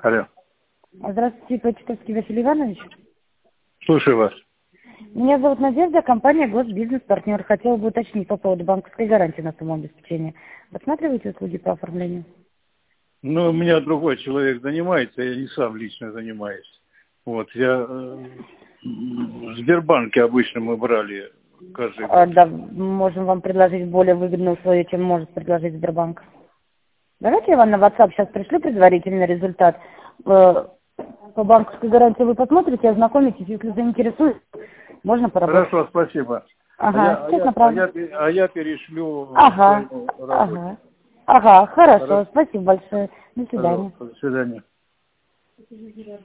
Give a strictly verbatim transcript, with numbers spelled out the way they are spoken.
Алло. Здравствуйте, Почтовский Василий Иванович. Слушаю вас. Меня зовут Надежда, компания Госбизнес-партнер. Хотела бы уточнить по поводу банковской гарантии на самообеспечение. Рассматриваете услуги по оформлению? Ну, у меня другой человек занимается, я не сам лично занимаюсь. Вот, я э, в Сбербанке обычно мы брали каждый А, год. да, можем вам предложить более выгодные условия, чем может предложить Сбербанк. Давайте я вам на WhatsApp сейчас пришлю предварительный результат. Э, По банковской гарантии вы посмотрите, ознакомитесь, если заинтересует, можно поработать. Хорошо, спасибо. Ага, А сейчас я, а я, а направлю. я, пе- а я перешлю Ага, своему ага. работе. Ага, хорошо, Хорошо, спасибо большое. До свидания. пожалуйста, до свидания.